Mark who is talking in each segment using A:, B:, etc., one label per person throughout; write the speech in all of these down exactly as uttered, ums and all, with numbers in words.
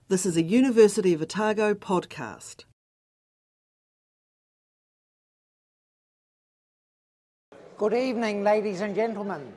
A: This is a University of Otago podcast.
B: Good evening, ladies and gentlemen.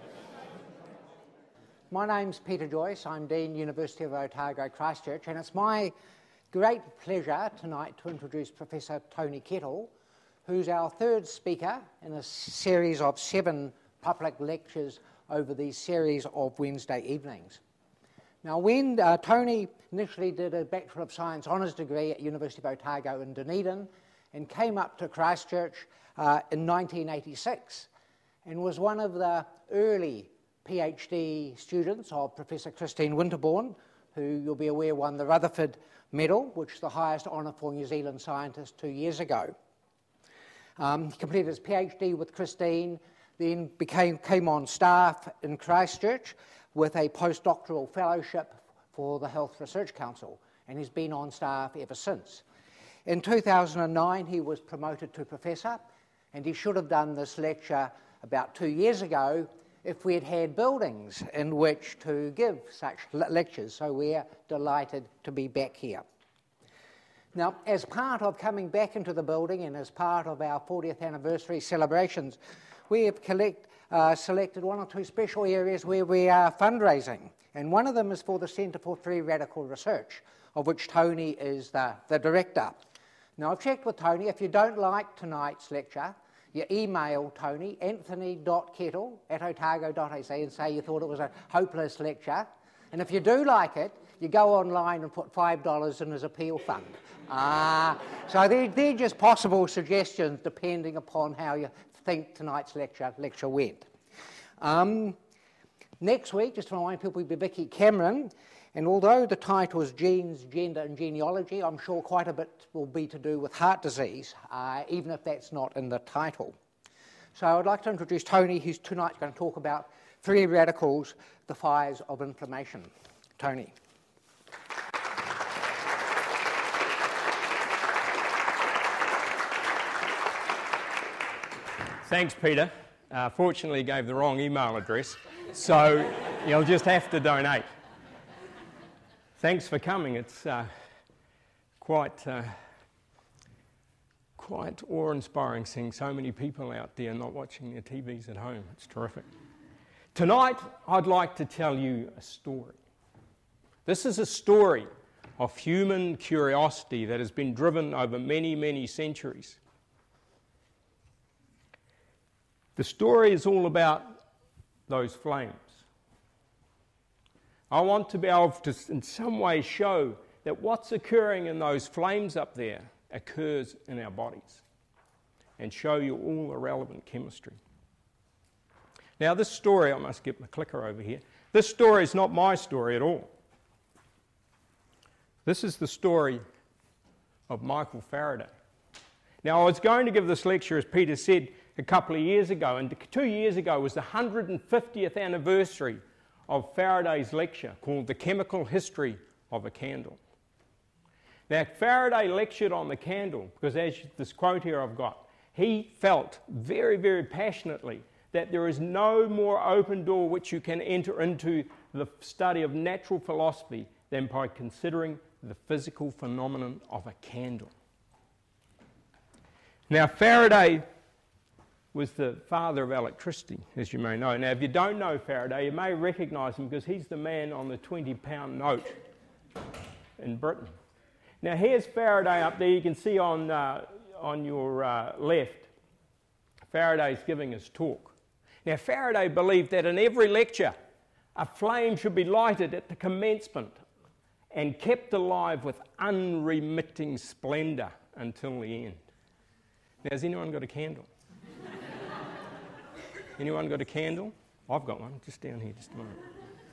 B: My name's Peter Joyce. I'm Dean, University of Otago, Christchurch, and it's my great pleasure tonight to introduce Professor Tony Kettle, who's our third speaker in a series of seven public lectures over these series of Wednesday evenings. Now, when uh, Tony initially did a Bachelor of Science honours degree at University of Otago in Dunedin and came up to Christchurch uh, in nineteen eighty-six and was one of the early PhD students of Professor Christine Winterbourne, who you'll be aware won the Rutherford Medal, which is the highest honour for New Zealand scientists two years ago. Um, he completed his PhD with Christine, then became came on staff in Christchurch with a postdoctoral fellowship for the Health Research Council, and he's been on staff ever since. In two thousand nine, he was promoted to professor, and he should have done this lecture about two years ago if we had had buildings in which to give such lectures, so we're delighted to be back here. Now, as part of coming back into the building and as part of our fortieth anniversary celebrations, we have collect, uh, selected one or two special areas where we are fundraising, and one of them is for the Centre for Free Radical Research, of which Tony is the, the director. Now, I've checked with Tony. If you don't like tonight's lecture, you email Tony, anthony dot kettle at otago dot a c, and say you thought it was a hopeless lecture. And if you do like it, you go online and put five dollars in his appeal fund. Ah, so they're, they're just possible suggestions depending upon how you think tonight's lecture lecture went. Um, next week, just to remind people, we'll be Vicky Cameron, and although the title is Genes, Gender and Genealogy, I'm sure quite a bit will be to do with heart disease, uh, even if that's not in the title. So I'd like to introduce Tony, who's tonight going to talk about free radicals, the fires of inflammation. Tony.
C: Thanks, Peter. Uh, fortunately, you gave the wrong email address, so you'll just have to donate. Thanks for coming. It's uh, quite, uh, quite awe-inspiring seeing so many people out there not watching their T Vs at home. It's terrific. Tonight, I'd like to tell you a story. This is a story of human curiosity that has been driven over many, many centuries. The story is all about those flames. I want to be able to, in some way, show that what's occurring in those flames up there occurs in our bodies, and show you all the relevant chemistry. Now, this story, I must get my clicker over here. This story is not my story at all. This is the story of Michael Faraday. Now, I was going to give this lecture, as Peter said, a couple of years ago, and two years ago was the one hundred fiftieth anniversary of Faraday's lecture called The Chemical History of a Candle. Now, Faraday lectured on the candle because, as this quote here I've got, he felt very, very passionately that there is no more open door which you can enter into the study of natural philosophy than by considering the physical phenomenon of a candle. Now, Faraday was the father of electricity, as you may know. Now, if you don't know Faraday, you may recognise him because he's the man on the twenty pound note in Britain. Now, here's Faraday up there. You can see on, uh, on your uh, left, Faraday's giving his talk. Now, Faraday believed that in every lecture, a flame should be lighted at the commencement and kept alive with unremitting splendour until the end. Now, has anyone got a candle? Anyone got a candle? I've got one, just down here, just a moment.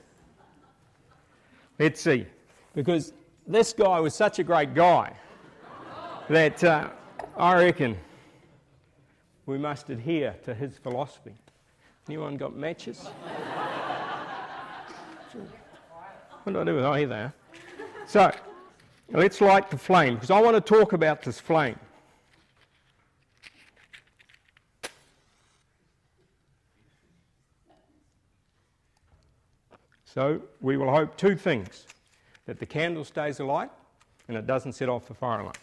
C: Let's see, because this guy was such a great guy that uh, I reckon we must adhere to his philosophy. Anyone got matches? What do I do with? Oh, here they are. So, let's light the flame, because I want to talk about this flame. So we will hope two things. that the candle stays alight and it doesn't set off the fire alarm.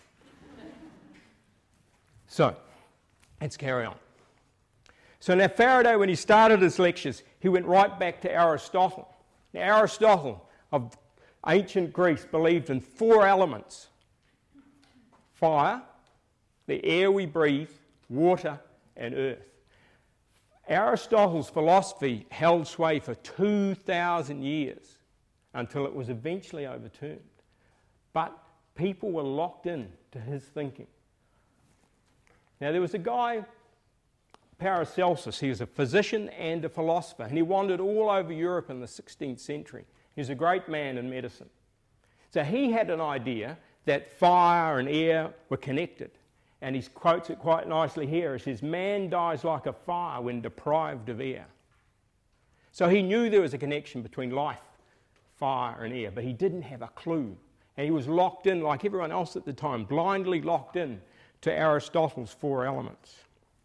C: So, let's carry on. So now Faraday, when he started his lectures, he went right back to Aristotle. Now Aristotle of ancient Greece believed in four elements: fire, the air we breathe, water, and earth. Aristotle's philosophy held sway for two thousand years until it was eventually overturned. But people were locked in to his thinking. Now there was a guy, Paracelsus, he was a physician and a philosopher, and he wandered all over Europe in the sixteenth century. He was a great man in medicine. So he had an idea that fire and air were connected. And he quotes it quite nicely here. He says, "Man dies like a fire when deprived of air." So he knew there was a connection between life, fire and air, but he didn't have a clue. And he was locked in, like everyone else at the time, blindly locked in to Aristotle's four elements.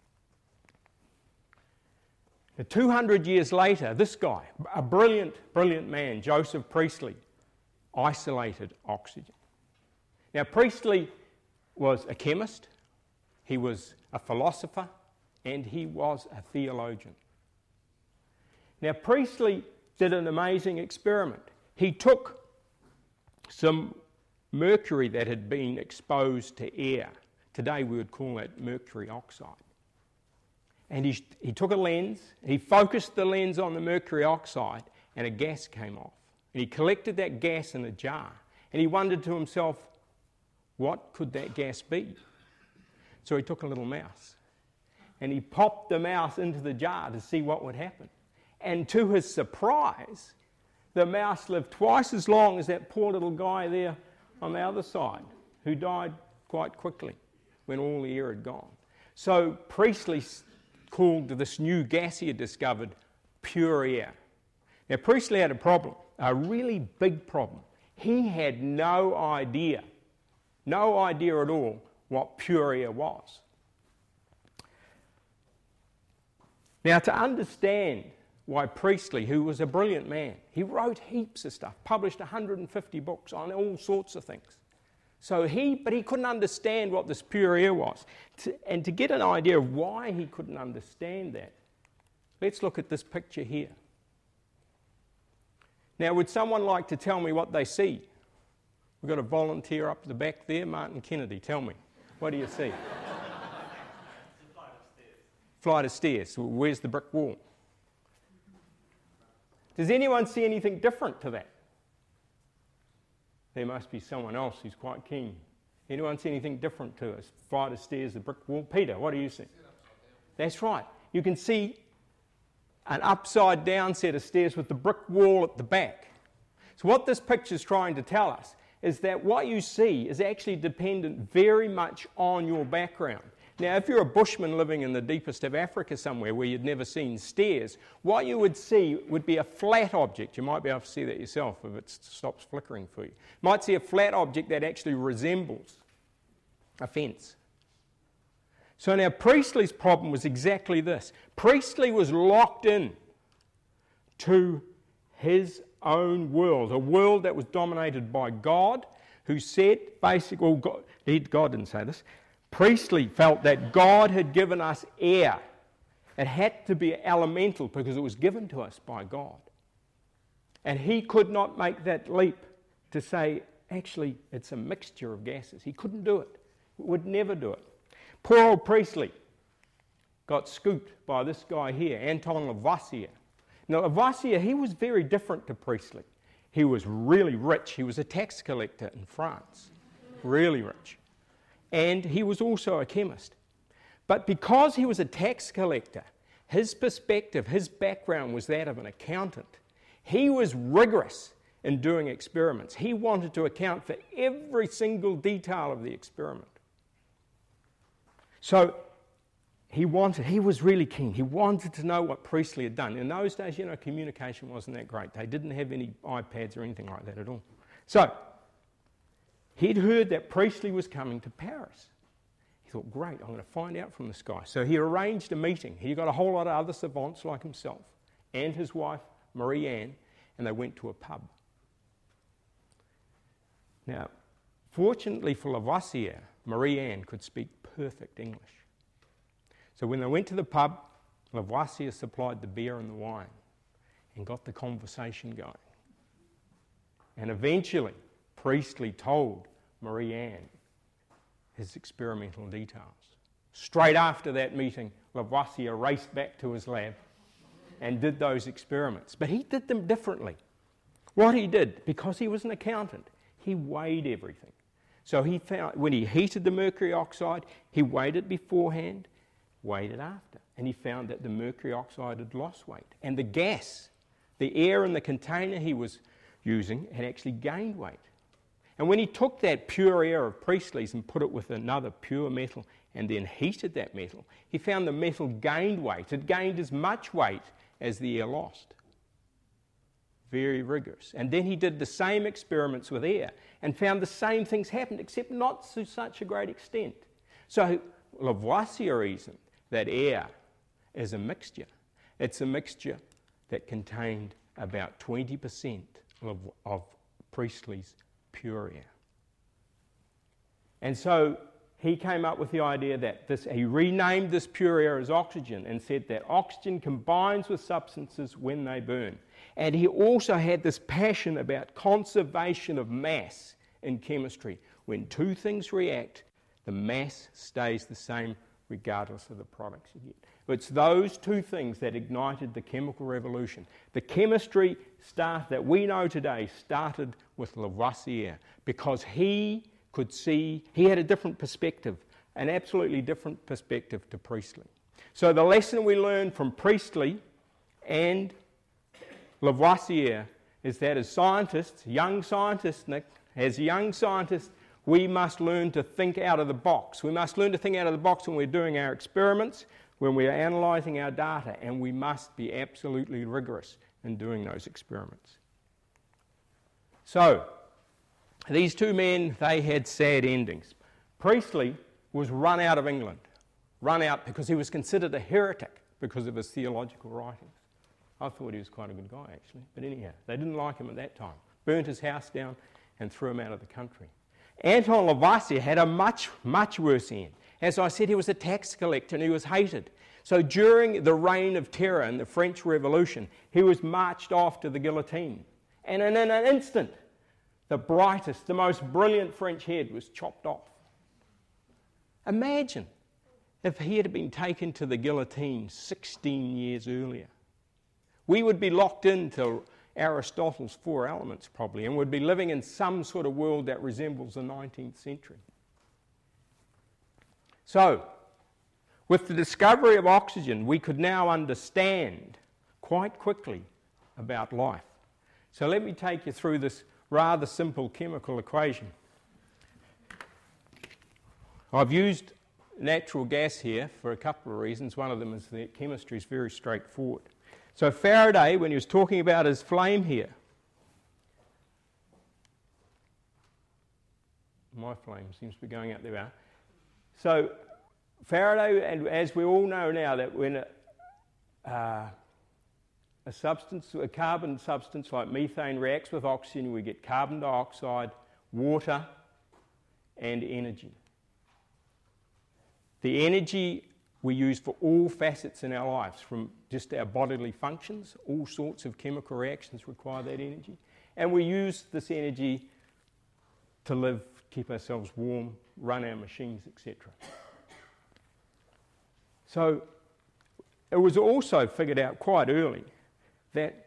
C: Now, two hundred years later, this guy, a brilliant, brilliant man, Joseph Priestley, isolated oxygen. Now, Priestley was a chemist, he was a philosopher, and he was a theologian. Now, Priestley did an amazing experiment. He took some mercury that had been exposed to air. Today we would call that mercury oxide. And he, he took a lens, he focused the lens on the mercury oxide, and a gas came off. And he collected that gas in a jar, and he wondered to himself, what could that gas be? So he took a little mouse, and he popped the mouse into the jar to see what would happen. And to his surprise, the mouse lived twice as long as that poor little guy there on the other side, who died quite quickly when all the air had gone. So Priestley called this new gas he had discovered pure air. Now Priestley had a problem, a really big problem. He had no idea, no idea at all what pure air was. Now to understand why Priestley, who was a brilliant man, he wrote heaps of stuff, published one hundred fifty books on all sorts of things. So he, but he couldn't understand what this pure air was. To, and to get an idea of why he couldn't understand that, let's look at this picture here. Now, would someone like to tell me what they see? We've got a volunteer up the back there, Martin Kennedy. Tell me, what do you see?
D: It's a flight of stairs.
C: Flight of stairs. Where's the brick wall? Does anyone see anything different to that? There must be someone else who's quite keen. Anyone see anything different to us? Flight of stairs, the brick wall. Peter, what do you see? That's right. You can see an upside down set of stairs with the brick wall at the back. So what this picture is trying to tell us is that what you see is actually dependent very much on your background. Now, if you're a bushman living in the deepest of Africa somewhere where you'd never seen stairs, what you would see would be a flat object. You might be able to see that yourself if it stops flickering for you. You might see a flat object that actually resembles a fence. So now Priestley's problem was exactly this. Priestley was locked in to his own world, a world that was dominated by God, who said basically, well, God, God didn't say this, Priestley felt that God had given us air. It had to be elemental because it was given to us by God. And he could not make that leap to say, actually, it's a mixture of gases. He couldn't do it. Would never do it. Poor old Priestley got scooped by this guy here, Anton Lavoisier. Now, Lavoisier, he was very different to Priestley. He was really rich. He was a tax collector in France. Really rich. And he was also a chemist. But because he was a tax collector, his perspective, his background was that of an accountant. He was rigorous in doing experiments. He wanted to account for every single detail of the experiment. So he wanted, he was really keen. He wanted to know what Priestley had done. In those days, you know, communication wasn't that great. They didn't have any iPads or anything like that at all. So he'd heard that Priestley was coming to Paris. He thought, great, I'm going to find out from this guy. So he arranged a meeting. He got a whole lot of other savants like himself and his wife, Marie Anne, and they went to a pub. Now, fortunately for Lavoisier, Marie-Anne could speak perfect English. So when they went to the pub, Lavoisier supplied the beer and the wine and got the conversation going. And eventually, Priestley told Marie-Anne his experimental details. Straight after that meeting, Lavoisier raced back to his lab and did those experiments. But he did them differently. What he did, because he was an accountant, he weighed everything. So he found, when he heated the mercury oxide, he weighed it beforehand, weighed it after. And he found that the mercury oxide had lost weight. And the gas, the air in the container he was using, had actually gained weight. And when he took that pure air of Priestley's and put it with another pure metal and then heated that metal, he found the metal gained weight. It gained as much weight as the air lost. Very rigorous. And then he did the same experiments with air and found the same things happened, except not to such a great extent. So Lavoisier reasoned that air is a mixture. It's a mixture that contained about twenty percent of, of Priestley's pure air. And so he came up with the idea that this, he renamed this pure air as oxygen and said that oxygen combines with substances when they burn. And he also had this passion about conservation of mass in chemistry. When two things react, the mass stays the same regardless of the products you get. It's those two things that ignited the chemical revolution. The chemistry start that we know today started with Lavoisier because he could see, he had a different perspective, an absolutely different perspective to Priestley. So the lesson we learned from Priestley and Lavoisier is that as scientists, young scientists, Nick, as young scientists, we must learn to think out of the box. We must learn to think out of the box when we're doing our experiments, when we're analysing our data, and we must be absolutely rigorous in doing those experiments. So, these two men, they had sad endings. Priestley was run out of England, run out because he was considered a heretic because of his theological writings. I thought he was quite a good guy, actually, but anyhow, they didn't like him at that time. Burnt his house down and threw him out of the country. Anton Lavoisier had a much, much worse end. As I said, he was a tax collector and he was hated. So during the reign of terror in the French Revolution, he was marched off to the guillotine. And in an instant, the brightest, the most brilliant French head was chopped off. Imagine if he had been taken to the guillotine sixteen years earlier. We would be locked into Aristotle's Four Elements probably, and would be living in some sort of world that resembles the nineteenth century. So, with the discovery of oxygen, we could now understand quite quickly about life. So let me take you through this rather simple chemical equation. I've used natural gas here for a couple of reasons. One of them is that chemistry is very straightforward. So Faraday, when he was talking about his flame here, my flame seems to be going out there. So Faraday, and as we all know now, that when a, uh, a substance, a carbon substance like methane reacts with oxygen, we get carbon dioxide, water, and energy. The energy we use for all facets in our lives, from just our bodily functions, all sorts of chemical reactions require that energy. And we use this energy to live, keep ourselves warm, run our machines, et cetera. So it was also figured out quite early that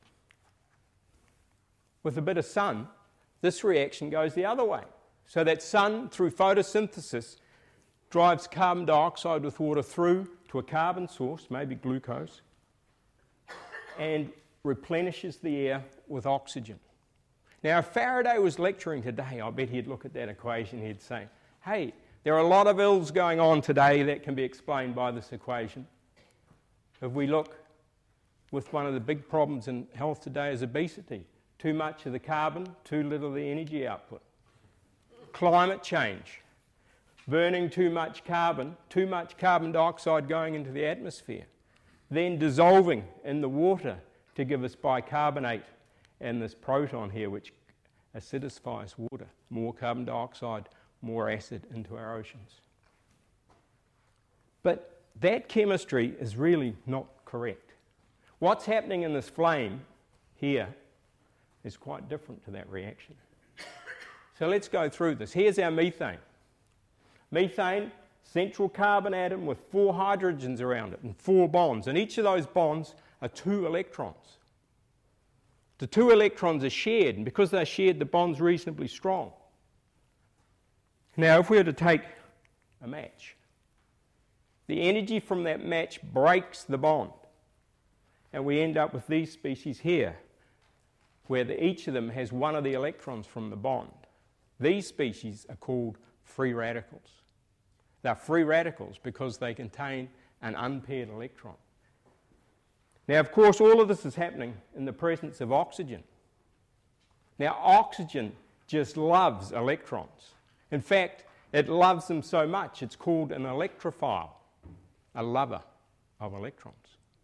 C: with a bit of sun, this reaction goes the other way. So that sun, through photosynthesis, drives carbon dioxide with water through to a carbon source, maybe glucose, and replenishes the air with oxygen. Now, if Faraday was lecturing today, I bet he'd look at that equation and he'd say, hey, there are a lot of ills going on today that can be explained by this equation. If we look with one of the big problems in health today is obesity. Too much of the carbon, too little of the energy output. Climate change. Burning too much carbon, too much carbon dioxide going into the atmosphere, then dissolving in the water to give us bicarbonate and this proton here, which acidifies water. More carbon dioxide, more acid into our oceans. But that chemistry is really not correct. What's happening in this flame here is quite different to that reaction. So let's go through this. Here's our methane. Methane, central carbon atom with four hydrogens around it and four bonds. And each of those bonds are two electrons. The two electrons are shared, and because they're shared, the bond's reasonably strong. Now, if we were to take a match, the energy from that match breaks the bond, and we end up with these species here, where the, each of them has one of the electrons from the bond. These species are called free radicals. They're free radicals because they contain an unpaired electron. Now, of course, all of this is happening in the presence of oxygen. Now, oxygen just loves electrons. In fact, it loves them so much, it's called an electrophile, a lover of electrons.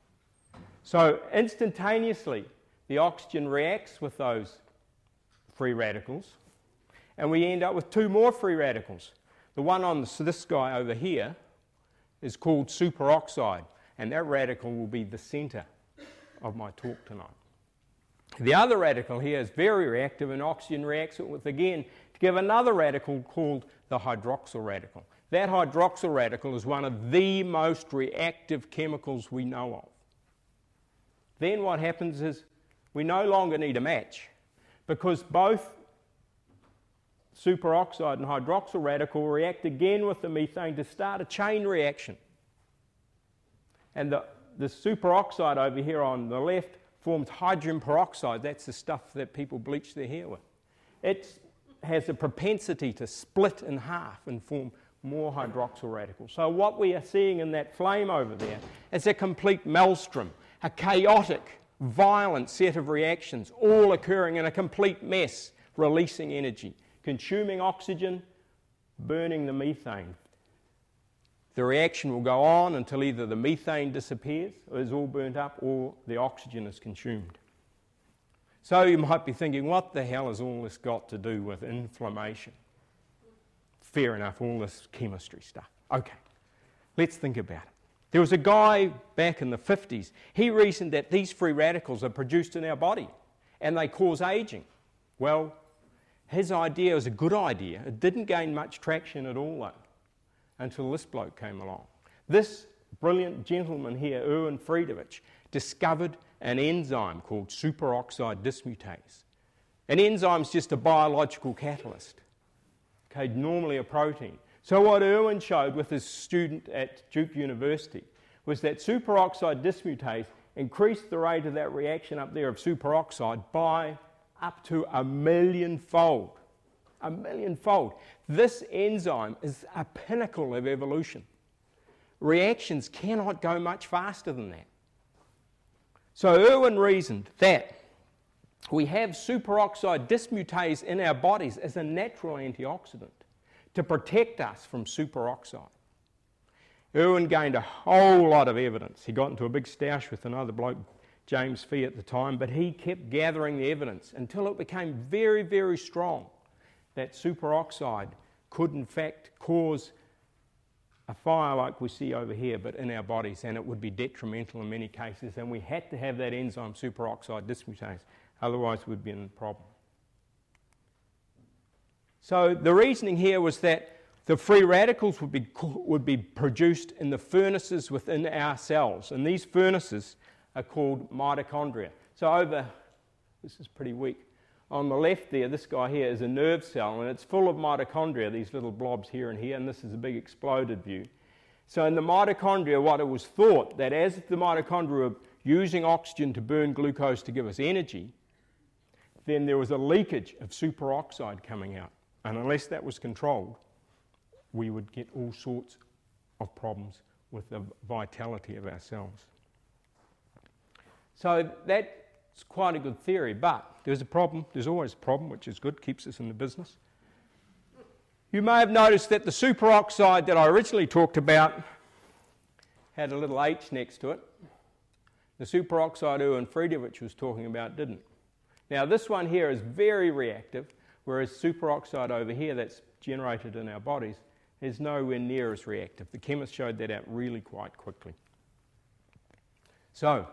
C: So, instantaneously, the oxygen reacts with those free radicals, and we end up with two more free radicals. The one on this, this guy over here is called superoxide, and that radical will be the centre of my talk tonight. The other radical here is very reactive, and oxygen reacts with, again, to give another radical called the hydroxyl radical. That hydroxyl radical is one of the most reactive chemicals we know of. Then what happens is we no longer need a match, because both superoxide and hydroxyl radical react again with the methane to start a chain reaction. And the, the superoxide over here on the left forms hydrogen peroxide. That's the stuff that people bleach their hair with. It has a propensity to split in half and form more hydroxyl radicals. So what we are seeing in that flame over there is a complete maelstrom, a chaotic, violent set of reactions, all occurring in a complete mess, releasing energy, consuming oxygen, burning the methane. The reaction will go on until either the methane disappears, or is all burnt up, or the oxygen is consumed. So you might be thinking, what the hell has all this got to do with inflammation? Fair enough, all this chemistry stuff. Okay, let's think about it. There was a guy back in the fifties, he reasoned that these free radicals are produced in our body and they cause aging. Well, his idea was a good idea. It didn't gain much traction at all, though, until this bloke came along. This brilliant gentleman here, Erwin Friedrich, discovered an enzyme called superoxide dismutase. An enzyme is just a biological catalyst, okay, normally a protein. So what Erwin showed with his student at Duke University was that superoxide dismutase increased the rate of that reaction up there of superoxide by up to a million-fold. A million-fold. This enzyme is a pinnacle of evolution. Reactions cannot go much faster than that. So Erwin reasoned that we have superoxide dismutase in our bodies as a natural antioxidant to protect us from superoxide. Erwin gained a whole lot of evidence. He got into a big stoush with another bloke, James Fee at the time, but he kept gathering the evidence until it became very, very strong that superoxide could in fact cause a fire like we see over here, but in our bodies, and it would be detrimental in many cases, and we had to have that enzyme superoxide dismutase, otherwise we'd be in a problem. So the reasoning here was that the free radicals would be, would be produced in the furnaces within our cells, and these furnaces are called mitochondria. So over, this is pretty weak, on the left there, this guy here is a nerve cell, and it's full of mitochondria, these little blobs here and here, and this is a big exploded view. So in the mitochondria, what it was thought, that as the mitochondria were using oxygen to burn glucose to give us energy, then there was a leakage of superoxide coming out. And unless that was controlled, we would get all sorts of problems with the vitality of our cells. So that's quite a good theory, but there's a problem. There's always a problem, which is good, keeps us in the business. You may have noticed that the superoxide that I originally talked about had a little H next to it. The superoxide Erwin Friedrich was talking about didn't. Now this one here is very reactive, whereas superoxide over here that's generated in our bodies is nowhere near as reactive. The chemists showed that out really quite quickly. So,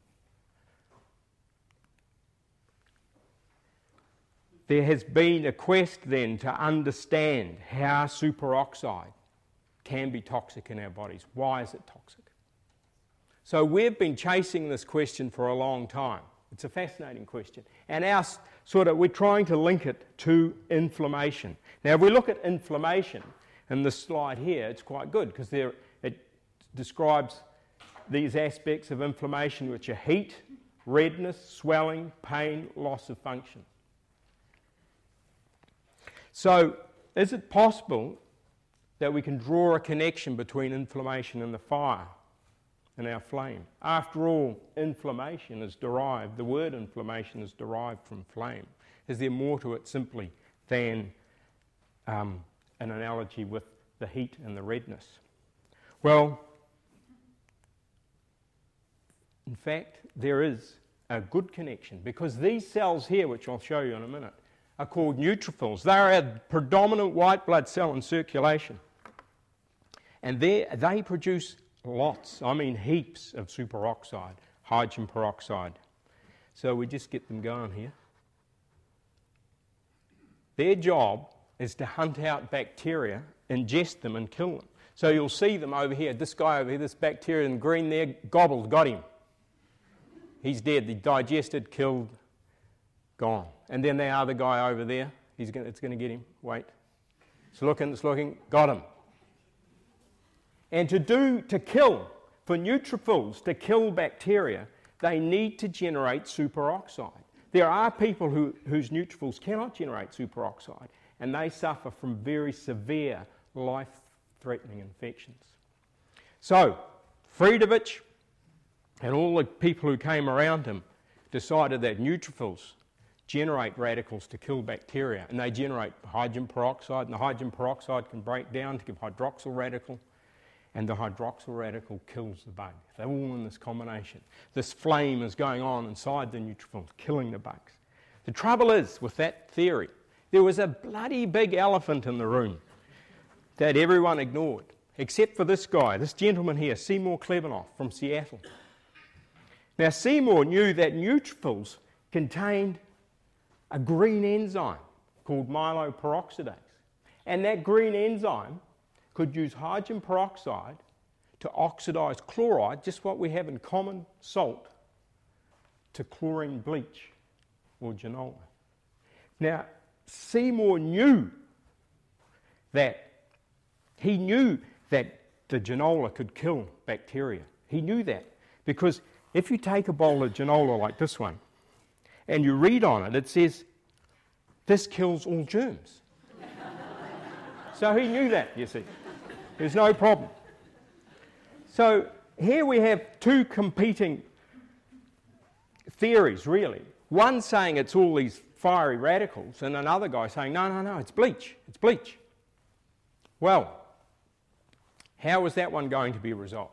C: there has been a quest then to understand how superoxide can be toxic in our bodies. Why is it toxic? So we've been chasing this question for a long time. It's a fascinating question. And our sort of, we're trying to link it to inflammation. Now, if we look at inflammation in this slide here, it's quite good because there it describes these aspects of inflammation, which are heat, redness, swelling, pain, loss of function. So, is it possible that we can draw a connection between inflammation and the fire in our flame? After all, inflammation is derived, the word inflammation is derived from flame. Is there more to it simply than um, an analogy with the heat and the redness? Well, in fact, there is a good connection, because these cells here, which I'll show you in a minute, are called neutrophils. They are a predominant white blood cell in circulation. And they produce lots, I mean heaps of superoxide, hydrogen peroxide. So we just get them going here. Their job is to hunt out bacteria, ingest them and kill them. So you'll see them over here, this guy over here, this bacteria in green there, gobbled, got him. He's dead, he digested, killed, gone. And then the other guy over there, he's gonna, it's going to get him, wait. It's looking, it's looking, got him. And to do, to kill, for neutrophils to kill bacteria, they need to generate superoxide. There are people who, whose neutrophils cannot generate superoxide, and they suffer from very severe life-threatening infections. So, Friedrich and all the people who came around him decided that neutrophils generate radicals to kill bacteria, and they generate hydrogen peroxide, and the hydrogen peroxide can break down to give hydroxyl radical, and the hydroxyl radical kills the bug. They're all in this combination. This flame is going on inside the neutrophils, killing the bugs. The trouble is, with that theory, there was a bloody big elephant in the room that everyone ignored, except for this guy, this gentleman here, Seymour Klebanoff from Seattle. Now, Seymour knew that neutrophils contained a green enzyme called myeloperoxidase. And that green enzyme could use hydrogen peroxide to oxidize chloride, just what we have in common salt, to chlorine bleach or genola. Now, Seymour knew that, he knew that the genola could kill bacteria. He knew that because if you take a bowl of genola like this one and you read on it, it says, this kills all germs. So he knew that, you see. There's no problem. So here we have two competing theories, really. One saying it's all these fiery radicals, and another guy saying, no, no, no, it's bleach. It's bleach. Well, how is that one going to be resolved?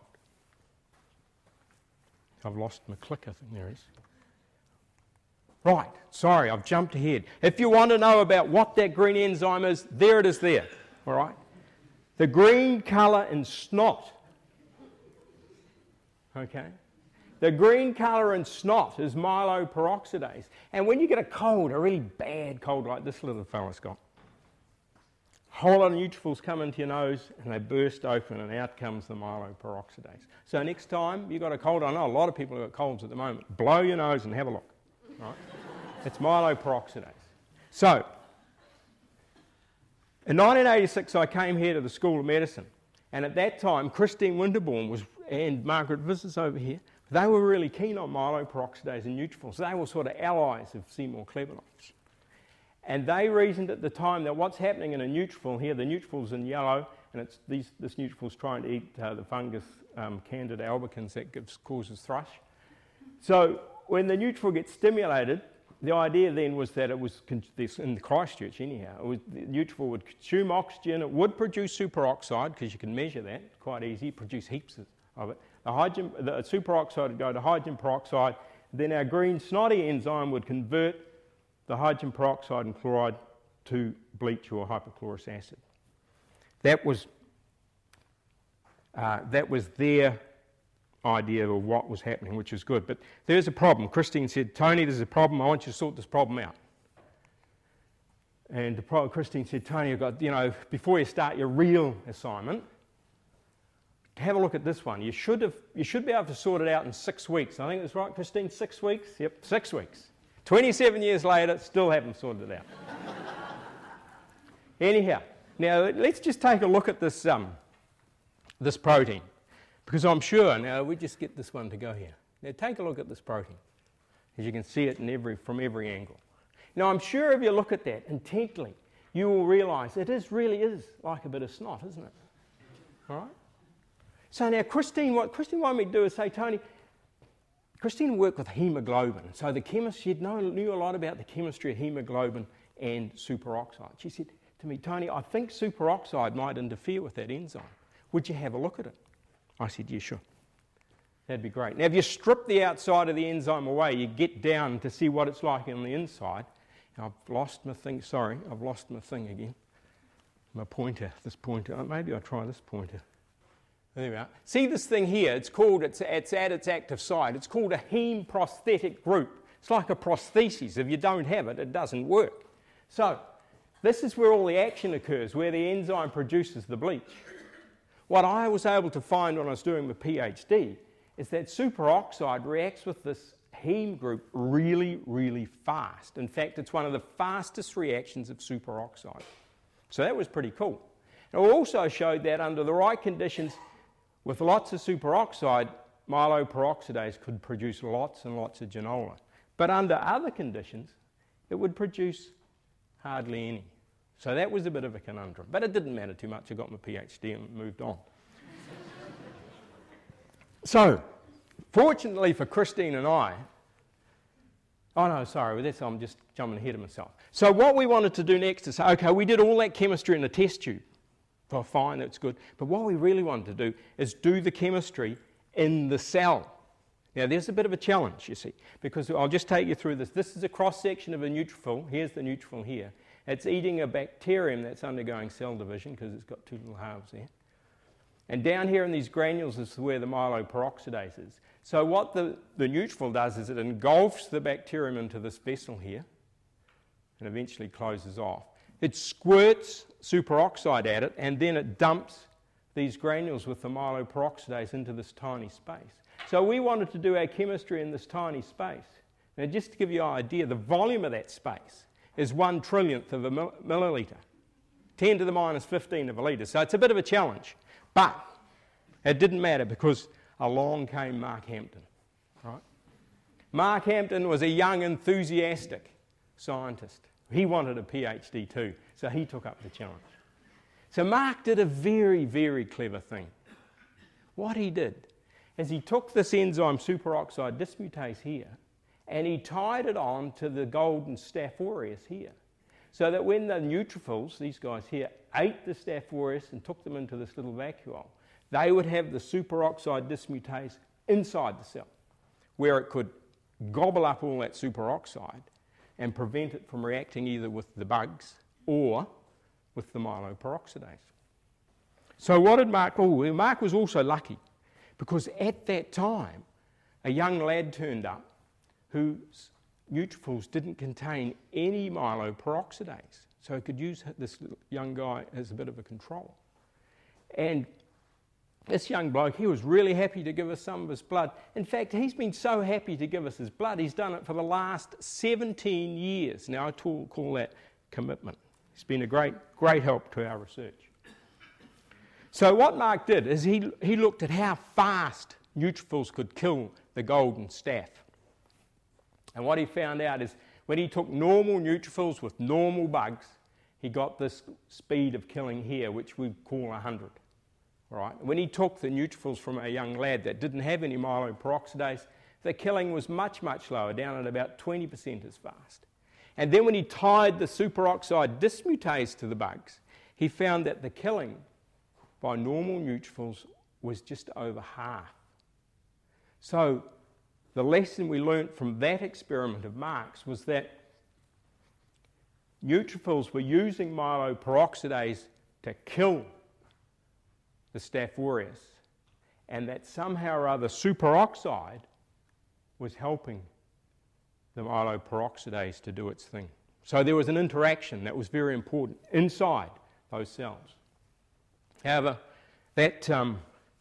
C: I've lost my clicker thing, there it is. Right, sorry, I've jumped ahead. If you want to know about what that green enzyme is, there it is there, all right? The green colour in snot, okay? The green colour in snot is myeloperoxidase. And when you get a cold, a really bad cold like this little fella's got, a whole lot of neutrophils come into your nose and they burst open and out comes the myeloperoxidase. So next time you've got a cold, I know a lot of people have got colds at the moment, blow your nose and have a look. Right? It's myeloperoxidase. So, in nineteen eighty-six I came here to the School of Medicine, and at that time Christine Winterbourne was, and Margaret Vissers over here, they were really keen on myeloperoxidase and neutrophils. They were sort of allies of Seymour Klebanoff's. And they reasoned at the time that what's happening in a neutrophil here, the neutrophil's in yellow, and it's these, this neutrophil's trying to eat uh, the fungus um, Candida albicans that gives, causes thrush. So when the neutrophil gets stimulated, the idea then was that it was, in Christchurch anyhow, it was, the neutrophil would consume oxygen, it would produce superoxide, because you can measure that, quite easy, produce heaps of it. The, hydrogen, the superoxide would go to hydrogen peroxide, then our green snotty enzyme would convert the hydrogen peroxide and chloride to bleach or hypochlorous acid. That was, uh, that was their idea of what was happening, which is good. But there's a problem. Christine said, Tony, there's a problem. I want you to sort this problem out. And the problem, Christine said, Tony, you've got, you know, before you start your real assignment, have a look at this one. You should have, you should be able to sort it out in six weeks. I think that's right, Christine, six weeks? Yep, six weeks. twenty-seven years later, still haven't sorted it out. Anyhow, now let's just take a look at this, um, this protein, because I'm sure, now we just get this one to go here. Now take a look at this protein, as you can see it in every, from every angle. Now I'm sure if you look at that intently, you will realise it is really is like a bit of snot, isn't it? All right? So now Christine, what Christine wanted me to do is say, Tony, Christine worked with hemoglobin, so the chemist, she know, knew a lot about the chemistry of hemoglobin and superoxide. She said to me, Tony, I think superoxide might interfere with that enzyme. Would you have a look at it? I said, yeah, sure. That'd be great. Now, if you strip the outside of the enzyme away, you get down to see what it's like on the inside. I've lost my thing, sorry, I've lost my thing again. My pointer, this pointer, maybe I'll try this pointer. There we are. See this thing here, it's called, it's, it's at its active site, it's called a heme prosthetic group. It's like a prosthesis. If you don't have it, it doesn't work. So, this is where all the action occurs, where the enzyme produces the bleach. What I was able to find when I was doing my PhD is that superoxide reacts with this heme group really, really fast. In fact, it's one of the fastest reactions of superoxide. So that was pretty cool. It also showed that under the right conditions, with lots of superoxide, myeloperoxidase could produce lots and lots of genola. But under other conditions, it would produce hardly any. So that was a bit of a conundrum. But it didn't matter too much. I got my PhD and moved on. So, fortunately for Christine and I, oh no, sorry, that's, I'm just jumping ahead of myself. So what we wanted to do next is say, okay, we did all that chemistry in the test tube. Well, fine, that's good. But what we really wanted to do is do the chemistry in the cell. Now, there's a bit of a challenge, you see, because I'll just take you through this. This is a cross-section of a neutrophil. Here's the neutrophil here. It's eating a bacterium that's undergoing cell division because it's got two little halves there. And down here in these granules is where the myeloperoxidase is. So what the, the neutrophil does is it engulfs the bacterium into this vessel here and eventually closes off. It squirts superoxide at it and then it dumps these granules with the myeloperoxidase into this tiny space. So we wanted to do our chemistry in this tiny space. Now just to give you an idea, the volume of that space is one trillionth of a milliliter, ten to the minus fifteen of a litre. So it's a bit of a challenge. But it didn't matter because along came Mark Hampton. Right? Mark Hampton was a young, enthusiastic scientist. He wanted a PhD too, so he took up the challenge. So Mark did a very, very clever thing. What he did is he took this enzyme superoxide dismutase here and he tied it on to the golden Staph aureus here. So that when the neutrophils, these guys here, ate the Staph aureus and took them into this little vacuole, they would have the superoxide dismutase inside the cell, where it could gobble up all that superoxide and prevent it from reacting either with the bugs or with the myeloperoxidase. So what did Mark do? Mark was also lucky because at that time, a young lad turned up whose neutrophils didn't contain any myeloperoxidase. So he could use this young guy as a bit of a control. And this young bloke, he was really happy to give us some of his blood. In fact, he's been so happy to give us his blood, he's done it for the last seventeen years. Now, I call that commitment. He's been a great, great help to our research. So what Mark did is he, he looked at how fast neutrophils could kill the golden staph. And what he found out is when he took normal neutrophils with normal bugs, he got this speed of killing here, which we call one hundred. Right? When he took the neutrophils from a young lad that didn't have any myeloperoxidase, the killing was much, much lower, down at about twenty percent as fast. And then when he tied the superoxide dismutase to the bugs, he found that the killing by normal neutrophils was just over half. So the lesson we learnt from that experiment of Mark's was that neutrophils were using myeloperoxidase to kill the Staph aureus, and that somehow or other superoxide was helping the myeloperoxidase to do its thing. So there was an interaction that was very important inside those cells. However, that um,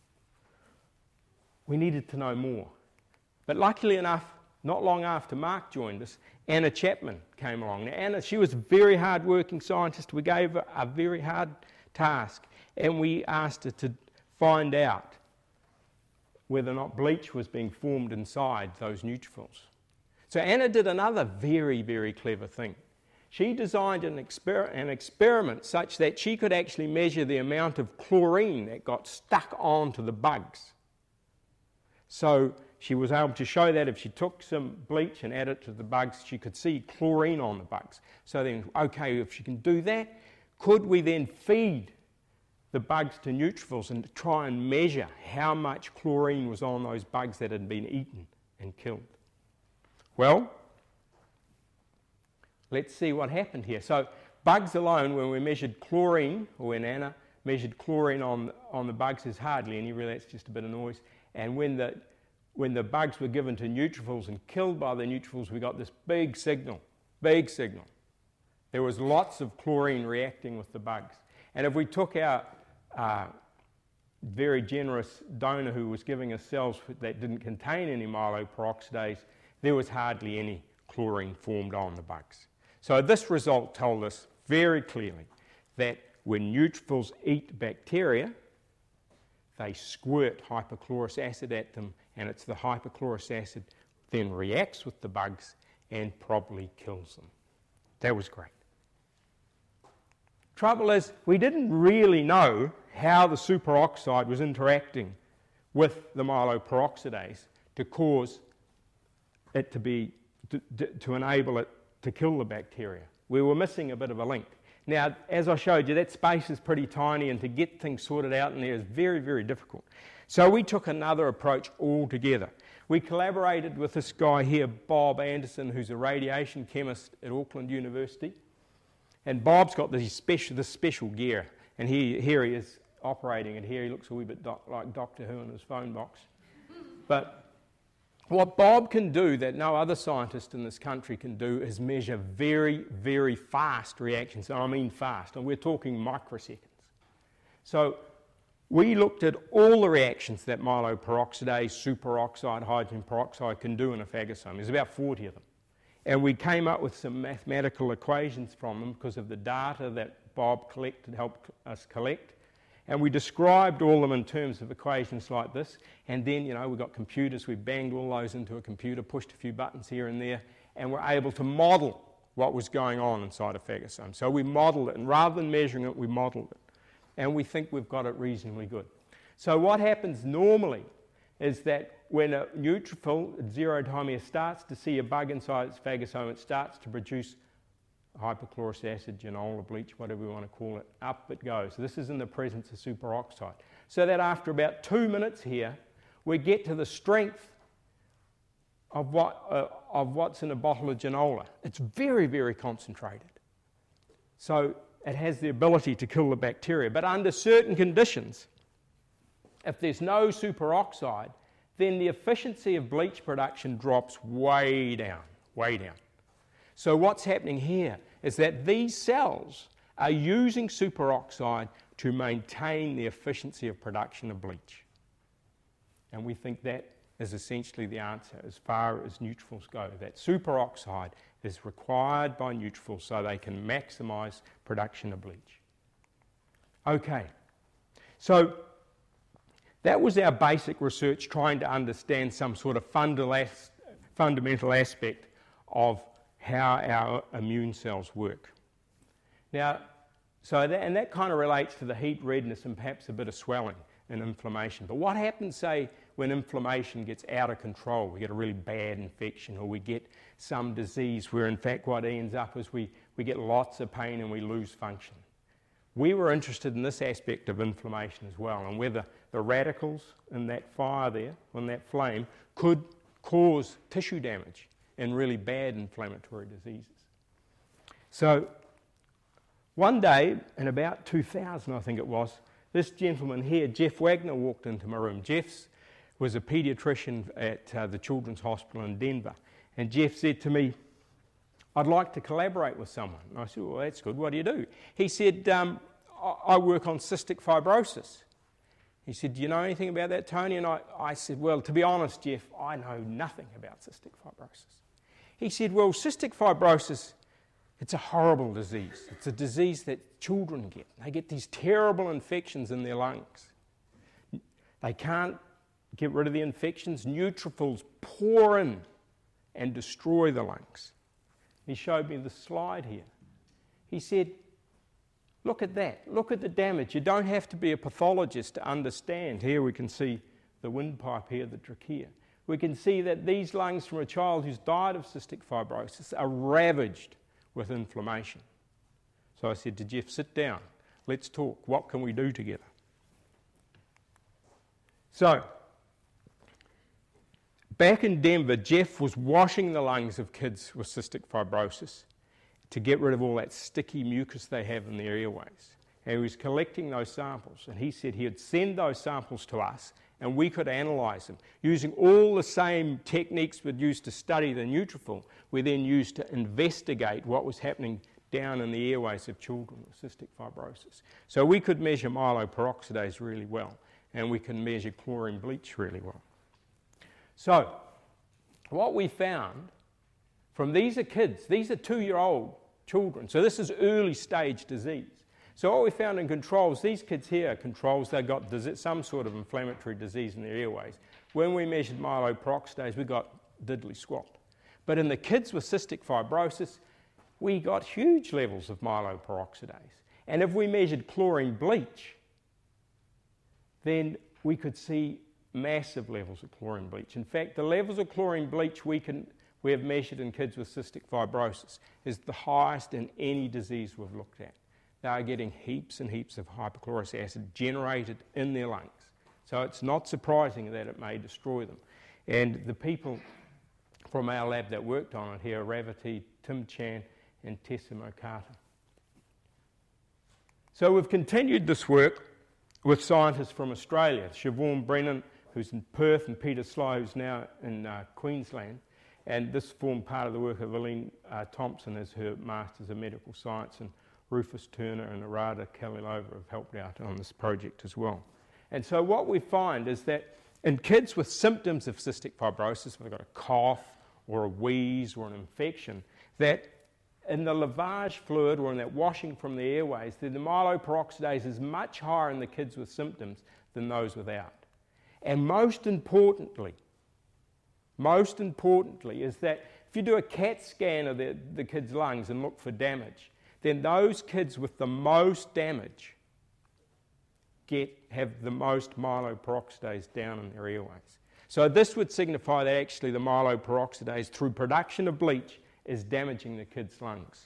C: we needed to know more. But luckily enough, not long after Mark joined us, Anna Chapman came along. Now, Anna, she was a very hard-working scientist. We gave her a very hard task, and we asked her to find out whether or not bleach was being formed inside those neutrophils. So Anna did another very, very clever thing. She designed an, exper- an experiment such that she could actually measure the amount of chlorine that got stuck onto the bugs. So she was able to show that if she took some bleach and added it to the bugs, she could see chlorine on the bugs. So then, okay, if she can do that, could we then feed the bugs to neutrophils and try and measure how much chlorine was on those bugs that had been eaten and killed? Well, let's see what happened here. So bugs alone, when we measured chlorine, or when Anna measured chlorine on, on the bugs, is hardly any, really, that's just a bit of noise. And when the, when the bugs were given to neutrophils and killed by the neutrophils, we got this big signal, big signal. There was lots of chlorine reacting with the bugs. And if we took our uh, very generous donor who was giving us cells that didn't contain any myeloperoxidase, there was hardly any chlorine formed on the bugs. So this result told us very clearly that when neutrophils eat bacteria, they squirt hypochlorous acid at them, and it's the hypochlorous acid then reacts with the bugs and probably kills them. That was great. Trouble is, we didn't really know how the superoxide was interacting with the myeloperoxidase to cause it to be, to, to enable it to kill the bacteria. We were missing a bit of a link. Now, as I showed you, that space is pretty tiny, and to get things sorted out in there is very, very difficult. So we took another approach altogether. We collaborated with this guy here, Bob Anderson, who's a radiation chemist at Auckland University. And Bob's got this special, this special gear, and he, here he is operating it here. He looks a wee bit doc, like Doctor Who in his phone box. But what Bob can do that no other scientist in this country can do is measure very, very fast reactions. And I mean fast, and we're talking microseconds. So we looked at all the reactions that myeloperoxidase, superoxide, hydrogen peroxide can do in a phagosome. There's about forty of them. And we came up with some mathematical equations from them because of the data that Bob collected, helped us collect. And we described all of them in terms of equations like this. And then, you know, we got computers, we banged all those into a computer, pushed a few buttons here and there, and were able to model what was going on inside a phagosome. So we modelled it, and rather than measuring it, we modelled it. And we think we've got it reasonably good. So what happens normally is that when a neutrophil at zero time here starts to see a bug inside its phagosome, it starts to produce hypochlorous acid, genola, bleach, whatever we want to call it. Up it goes. This is in the presence of superoxide. So that after about two minutes here, we get to the strength of, what, uh, of what's in a bottle of genola. It's very, very concentrated. So it has the ability to kill the bacteria. But under certain conditions, if there's no superoxide, then the efficiency of bleach production drops way down, way down. So what's happening here is that these cells are using superoxide to maintain the efficiency of production of bleach. And we think that is essentially the answer as far as neutrophils go, that superoxide is required by neutrophils so they can maximise production of bleach. Okay, so that was our basic research, trying to understand some sort of fundamental aspect of how our immune cells work. Now, so that, and that kind of relates to the heat, redness, and perhaps a bit of swelling and inflammation. But what happens, say, when inflammation gets out of control? We get a really bad infection, or we get some disease where, in fact, what ends up is we, we get lots of pain and we lose function. We were interested in this aspect of inflammation as well, and whether the radicals in that fire there, in that flame, could cause tissue damage and really bad inflammatory diseases. So One day, in about two thousand I think it was, this gentleman here, Jeff Wagner, walked into my room. Jeff was a paediatrician at uh, the Children's Hospital in Denver. And Jeff said to me, I'd like to collaborate with someone. And I said, well, that's good. What do you do? He said, um, I work on cystic fibrosis. He said, do you know anything about that, Tony? And I, I said, well, to be honest, Jeff, I know nothing about cystic fibrosis. He said, well, cystic fibrosis, it's a horrible disease. It's a disease that children get. They get these terrible infections in their lungs. They can't get rid of the infections. Neutrophils pour in and destroy the lungs. He showed me the slide here. He said, look at that. Look at the damage. You don't have to be a pathologist to understand. Here we can see the windpipe here, the trachea. We can see that these lungs from a child who's died of cystic fibrosis are ravaged with inflammation. So I said to Jeff, sit down. Let's talk. What can we do together? So, back in Denver, Jeff was washing the lungs of kids with cystic fibrosis to get rid of all that sticky mucus they have in their airways. And he was collecting those samples, and he said he'd send those samples to us and we could analyse them. Using all the same techniques we'd used to study the neutrophil, we then used to investigate what was happening down in the airways of children with cystic fibrosis. So we could measure myeloperoxidase really well, and we can measure chlorine bleach really well. So, what we found from these are kids, these are two-year-old children, so this is early stage disease. So what we found in controls, these kids here are controls, they've got some sort of inflammatory disease in their airways. When we measured myeloperoxidase, we got diddly squat. But in the kids with cystic fibrosis, we got huge levels of myeloperoxidase. And if we measured chlorine bleach, then we could see massive levels of chlorine bleach. In fact, the levels of chlorine bleach we can we have measured in kids with cystic fibrosis is the highest in any disease we've looked at. They are getting heaps and heaps of hypochlorous acid generated in their lungs. So it's not surprising that it may destroy them. And the people from our lab that worked on it here are Ravati, Tim Chan and Tessa Mokata. So we've continued this work with scientists from Australia, Siobhan Brennan, who's in Perth, and Peter Sly, who's now in uh, Queensland. And this formed part of the work of Aline uh, Thompson as her Masters of Medical Science, and Rufus Turner and Arada Kalilova have helped out on this project as well. And so what we find is that in kids with symptoms of cystic fibrosis, they've got a cough or a wheeze or an infection, that in the lavage fluid or in that washing from the airways, the myeloperoxidase is much higher in the kids with symptoms than those without. And most importantly, most importantly is that if you do a CAT scan of the, the kid's lungs and look for damage, then those kids with the most damage get have the most myeloperoxidase down in their airways. So this would signify that actually the myeloperoxidase, through production of bleach, is damaging the kid's lungs.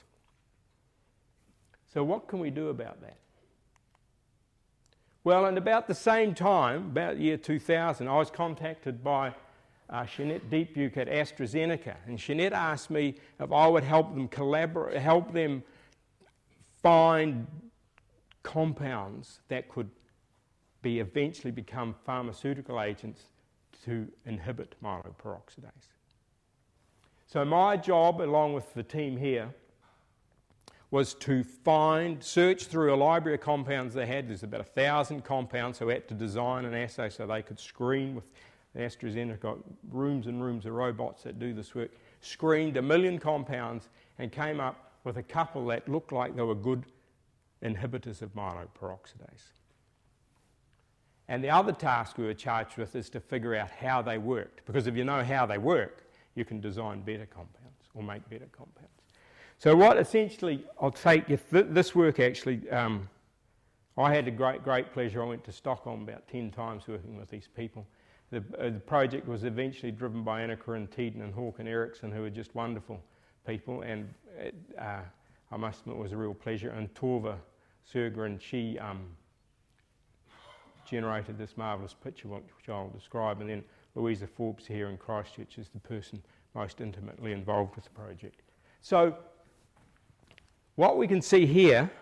C: So what can we do about that? Well, in about the same time, about the year two thousand, I was contacted by uh, Jeanette Deepbuke at AstraZeneca, and Jeanette asked me if I would help them collaborate, help them find compounds that could be eventually become pharmaceutical agents to inhibit myeloperoxidase. So my job, along with the team here, was to find, search through a library of compounds they had. There's about a thousand compounds, so we had to design an assay so they could screen with AstraZeneca, got rooms and rooms of robots that do this work, screened a million compounds and came up with a couple that looked like they were good inhibitors of myeloperoxidase. And the other task we were charged with is to figure out how they worked, because if you know how they work, you can design better compounds or make better compounds. So what essentially, I'll take, if th- this work actually, um, I had a great, great pleasure. I went to Stockholm about ten times working with these people. The, uh, the project was eventually driven by Anna Corinne Teden and Håkan Eriksson, who were just wonderful people, and it, uh, I must admit it was a real pleasure. And Torva Sjögren, she um, generated this marvellous picture, which I'll describe, and then Louisa Forbes here in Christchurch is the person most intimately involved with the project. So what we can see here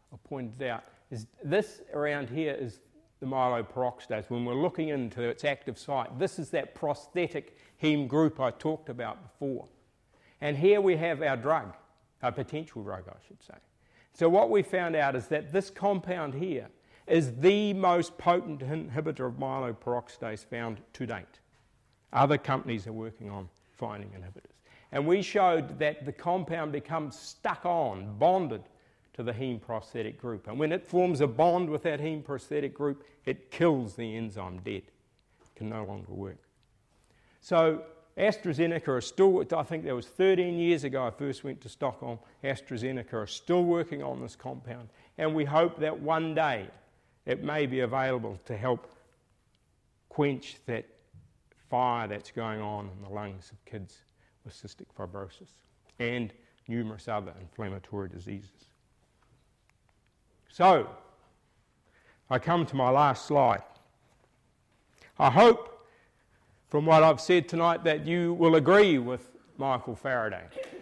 C: I pointed out, is this around here is the myeloperoxidase. When we're looking into its active site, this is that prosthetic heme group I talked about before. And here we have our drug, our potential drug, I should say. So what we found out is that this compound here is the most potent inhibitor of myeloperoxidase found to date. Other companies are working on finding inhibitors. And we showed that the compound becomes stuck on, bonded to the heme prosthetic group. And when it forms a bond with that heme prosthetic group, it kills the enzyme dead. It can no longer work. So AstraZeneca are still, I think that was thirteen years ago I first went to Stockholm, AstraZeneca are still working on this compound. And we hope that one day it may be available to help quench that fire that's going on in the lungs of kids with cystic fibrosis and numerous other inflammatory diseases. So, I come to my last slide. I hope from what I've said tonight that you will agree with Michael Faraday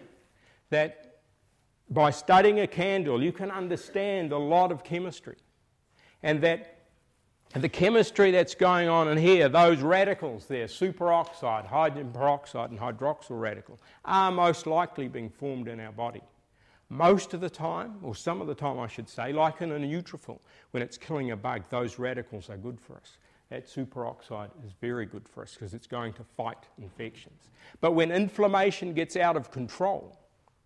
C: that by studying a candle you can understand a lot of chemistry, and that the chemistry that's going on in here, those radicals there, superoxide, hydrogen peroxide and hydroxyl radical, are most likely being formed in our body. Most of the time, or some of the time I should say, like in a neutrophil, when it's killing a bug, those radicals are good for us. That superoxide is very good for us because it's going to fight infections. But when inflammation gets out of control,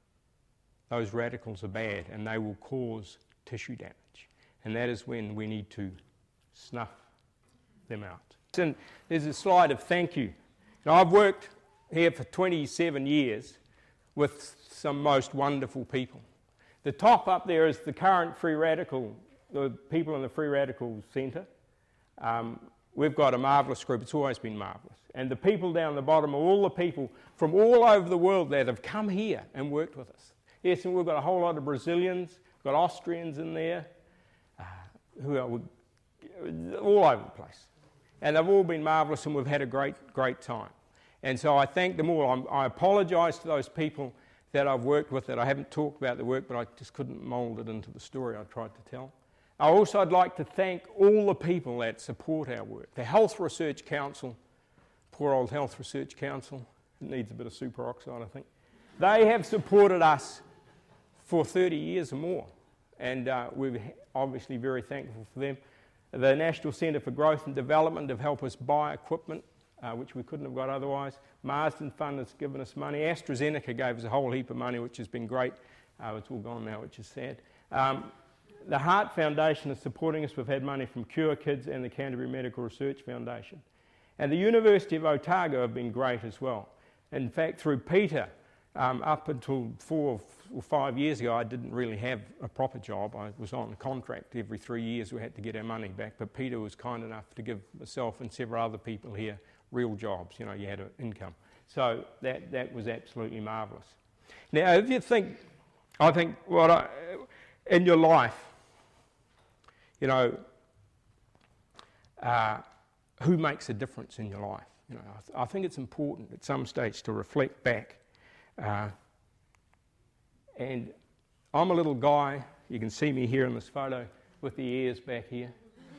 C: those radicals are bad and they will cause tissue damage. And that is when we need to snuff them out. And there's a slide of thank you. Now, I've worked here for twenty-seven years with some most wonderful people. The top up there is the current free radical, the people in the Free Radical Centre. Um, we've got a marvellous group. It's always been marvellous. And the people down the bottom are all the people from all over the world that have come here and worked with us. Yes, and we've got a whole lot of Brazilians, we've got Austrians in there, uh, who are all over the place. And they've all been marvellous, and we've had a great, great time. And so I thank them all. I'm, I apologise to those people that I've worked with that I haven't talked about the work, but I just couldn't mould it into the story I tried to tell. I also would like to thank all the people that support our work. The Health Research Council, poor old Health Research Council, it needs a bit of superoxide, I think. They have supported us for thirty years or more, and uh, we're obviously very thankful for them. The National Centre for Growth and Development have helped us buy equipment, uh, which we couldn't have got otherwise. Marsden Fund has given us money. AstraZeneca gave us a whole heap of money, which has been great. Uh, it's all gone now, which is sad. Um, the Heart Foundation is supporting us. We've had money from Cure Kids and the Canterbury Medical Research Foundation. And the University of Otago have been great as well. In fact, through Peter, um, up until four or five years ago, I didn't really have a proper job. I was on contract. Every three years we had to get our money back. But Peter was kind enough to give myself and several other people here real jobs. You know, you had an income. So that, that was absolutely marvellous. Now, if you think, I think, what I, in your life, you know, uh, who makes a difference in your life? You know, I, th- I think it's important at some stage to reflect back. Uh, and I'm a little guy. You can see me here in this photo with the ears back here.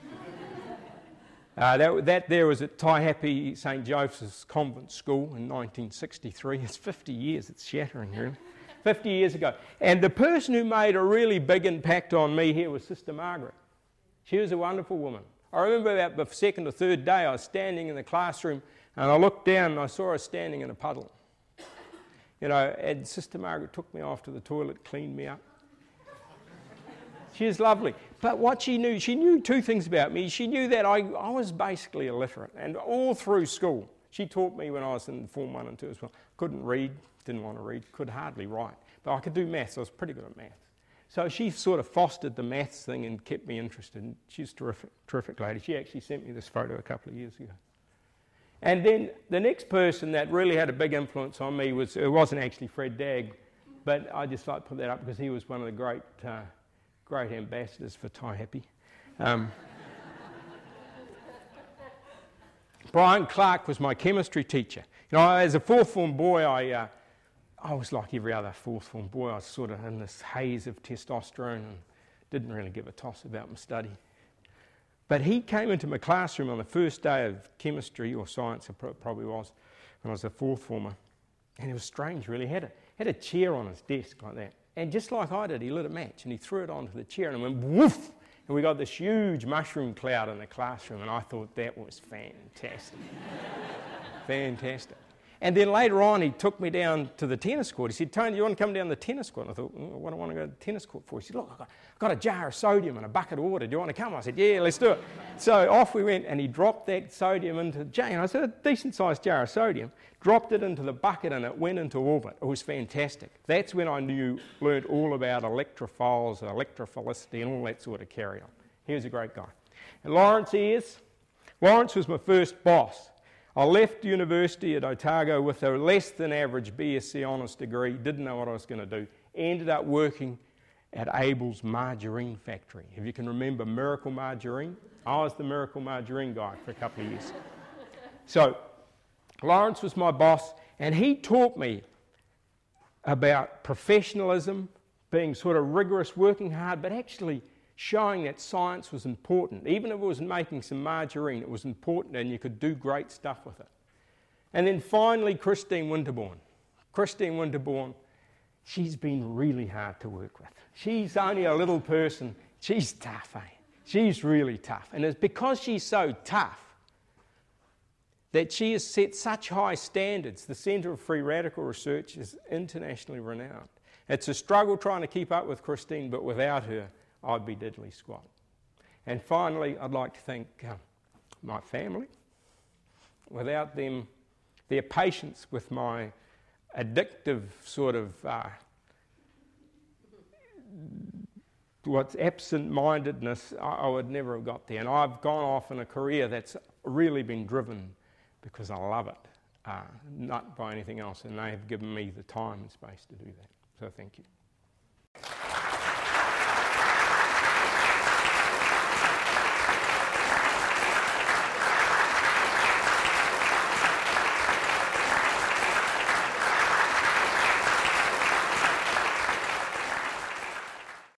C: Uh, that, that there was at Taihape Saint Joseph's Convent School in nineteen sixty-three. It's fifty years, it's shattering, really. fifty years ago. And the person who made a really big impact on me here was Sister Margaret. She was a wonderful woman. I remember about the second or third day I was standing in the classroom and I looked down and I saw her standing in a puddle. You know, and Sister Margaret took me off to the toilet, cleaned me up. She was lovely. But what she knew, she knew two things about me. She knew that I, I was basically illiterate. And all through school, she taught me when I was in Form one and two as well. Couldn't read, didn't want to read, could hardly write. But I could do maths. I was pretty good at maths. So she sort of fostered the maths thing and kept me interested. And she's a terrific, terrific lady. She actually sent me this photo a couple of years ago. And then the next person that really had a big influence on me was, it wasn't actually Fred Dagg, but I just like to put that up because he was one of the great uh, great ambassadors for Taihape. Um, Brian Clark was my chemistry teacher. You know, as a fourth form boy, I uh, I was like every other fourth form boy. I was sort of in this haze of testosterone and didn't really give a toss about my study. But he came into my classroom on the first day of chemistry, or science it probably was, when I was a fourth former, and it was strange really. He had a, had a chair on his desk like that, and just like I did, he lit a match and he threw it onto the chair and it went woof, and we got this huge mushroom cloud in the classroom, and I thought that was fantastic. Fantastic. And then later on, he took me down to the tennis court. He said, "Tony, do you want to come down to the tennis court?" And I thought, well, what do I want to go to the tennis court for? He said, "Look, I've got, I've got a jar of sodium and a bucket of water. Do you want to come?" I said, "Yeah, let's do it." So off we went, and he dropped that sodium into the jar. And I said, a decent-sized jar of sodium, dropped it into the bucket, and it went into orbit. It was fantastic. That's when I knew, learned all about electrophiles, electrophilicity, and all that sort of carry-on. He was a great guy. And Lawrence is, Lawrence was my first boss. I left university at Otago with a less than average B S c honours degree, didn't know what I was going to do, ended up working at Abel's margarine factory. If you can remember Miracle Margarine, I was the Miracle Margarine guy for a couple of years. So Lawrence was my boss, and he taught me about professionalism, being sort of rigorous, working hard, but actually showing that science was important. Even if it was making some margarine, it was important and you could do great stuff with it. And then finally, Christine Winterbourne. Christine Winterbourne, she's been really hard to work with. She's only a little person. She's tough, eh? She's really tough. And it's because she's so tough that she has set such high standards. The Centre of Free Radical Research is internationally renowned. It's a struggle trying to keep up with Christine, but without her, I'd be diddly squat. And finally, I'd like to thank uh, my family. Without them, their patience with my addictive sort of uh, what's absent-mindedness, I, I would never have got there. And I've gone off in a career that's really been driven because I love it, uh, not by anything else. And they have given me the time and space to do that. So thank you.